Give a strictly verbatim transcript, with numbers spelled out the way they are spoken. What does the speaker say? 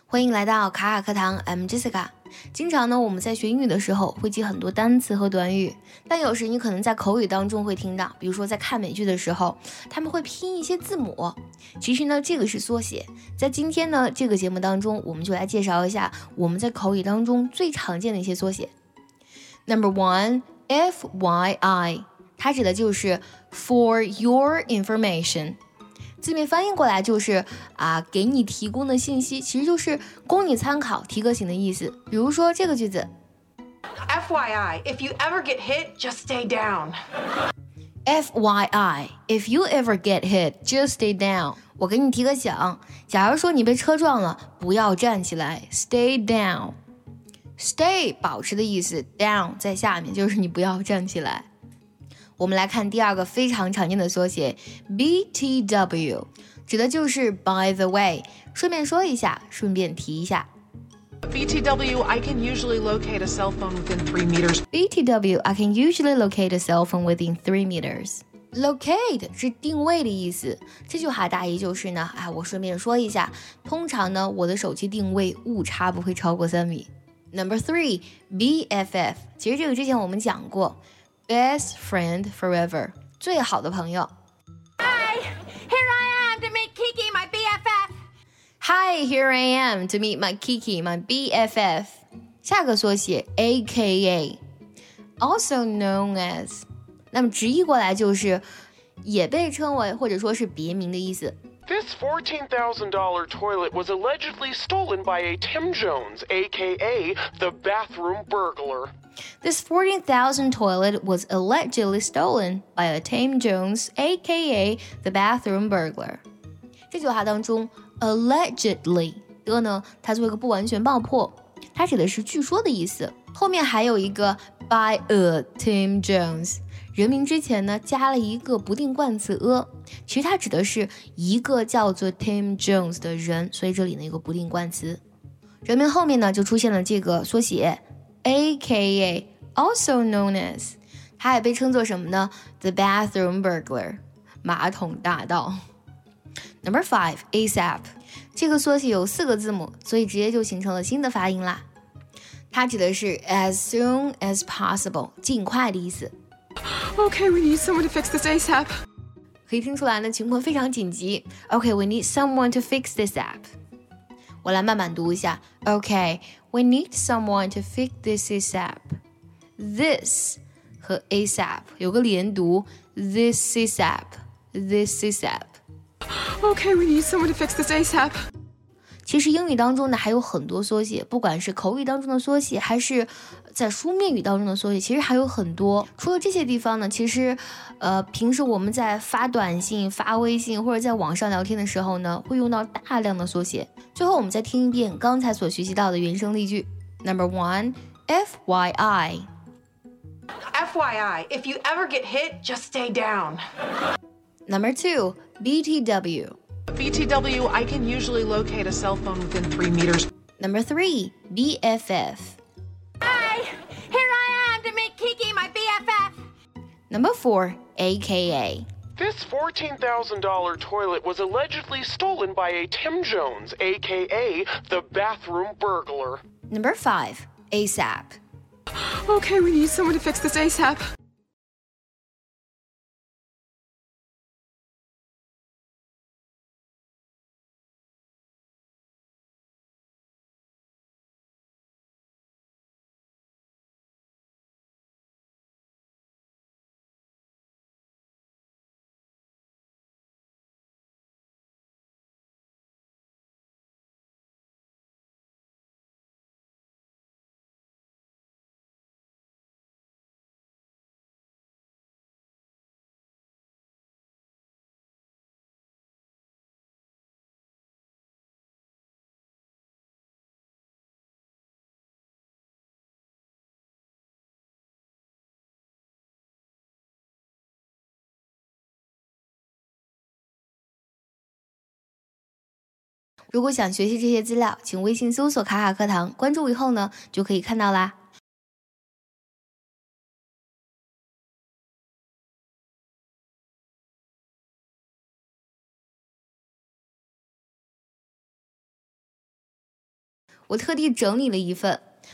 欢迎来到卡卡课堂 ，I'm Jessica。经常呢，我们在学英语的时候会记很多单词和短语，但有时你可能在口语当中会听到，比如说在看美剧的时候，他们会拼一些字母。其实呢，这个是缩写。在今天呢这个节目当中，我们就来介绍一下我们在口语当中最常见的一些缩写。Number one, F Y I， 它指的就是 For Your Information。字面翻译过来就是啊，给你提供的信息，其实就是供你参考、提个醒的意思。比如说这个句子 F Y I, if you ever get hit, just stay down. F Y I, if you ever get hit, just stay down. 我给你提个醒，假如说你被车撞了，不要站起来 ，stay down. Stay 保持的意思 ，down 在下面，就是你不要站起来。我们来看第二个非常常见的缩写 B T W， 指的就是 by the way。顺便说一下，顺便提一下。 B T W, I can usually locate a cell phone within three meters. B T W, I can usually locate a cell phone within three meters. Locate 是定位的意思，这句话大意就是呢，啊，我顺便说一下，通常呢，我的手机定位误差不会超过三米。Number three, B F F， 其实这个之前我们讲过。Best friend forever， 最好的朋友。 Hi, here I am to meet Kiki, my B F F. Hi, here I am to meet my Kiki, my B F F. 下个缩写 A K A also known as， 那么直译过来就是也被称为或者说是别名的意思。 This fourteen thousand dollars toilet was allegedly stolen by a Tim Jones, a k a the bathroom burglar. This fourteen thousand toilet was allegedly stolen by a Tim Jones, a k a the bathroom burglar. 这句话当中 allegedly 的呢，它做一个不完全爆破，它指的是据说的意思。后面还有一个 by a Tim Jones， 人名之前呢加了一个不定冠词 a， 其实它指的是一个叫做 Tim Jones 的人，所以这里呢有个不定冠词。人名后面呢就出现了这个缩写A K A also known as， 它也被称作什么呢 The bathroom burglar， 马桶大盗。Number five, ASAP， 这个缩写有四个字母，所以直接就形成了新的发音啦。它指的是 as soon as possible， 尽快的意思。 Okay, we need someone to fix this ASAP. 可以听出来呢，情况非常紧急。Okay, we need someone to fix this app。我来慢慢读一下。Okay, we need someone to fix this ASAP. This 和 ASAP 有个连读 ，this ASAP, this ASAP. Okay, we need someone to fix this ASAP. 其实英语当中呢还有很多缩写，不管是口语当中的缩写，还是在书面语当中的缩写，其实还有很多。除了这些地方呢，其实，呃，平时我们在发短信、发微信或者在网上聊天的时候呢，会用到大量的缩写。最后我们再听一遍刚才所学习到的原声例句。Number one, F Y I. F Y I, if you ever get hit, just stay down. Number two, B T W. B T W, I can usually locate a cell phone within three meters. Number three, B F F. Hi, here I am to meet Kiki, my B F F. Number four, A K A. This fourteen thousand dollars toilet was allegedly stolen by a Tim Jones, a k a the bathroom burglar. Number five, ASAP. Okay, we need someone to fix this ASAP. .如果想学习这些资料，请微信搜索卡卡课堂，关注以后呢，就可以看到啦。 我特地整理了一份。